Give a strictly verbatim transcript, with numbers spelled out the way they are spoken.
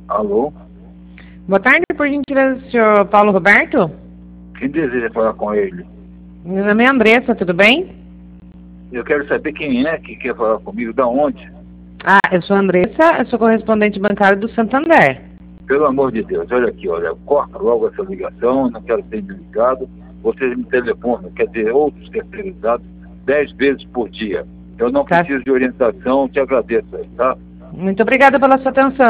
Alô? Boa tarde, por gentileza, senhor Paulo Roberto? Quem deseja falar com ele? Meu nome é Andressa, tudo bem? Eu quero saber quem é que quer falar comigo, da onde? Ah, eu sou a Andressa, eu sou correspondente bancário do Santander. Pelo amor de Deus, olha aqui, olha, corta logo essa ligação, não quero ser ligado. Vocês me telefonam, quer dizer, outros terceirizados, dez vezes por dia. Eu não Tá. preciso de orientação, te agradeço aí, tá? Muito obrigada pela sua atenção.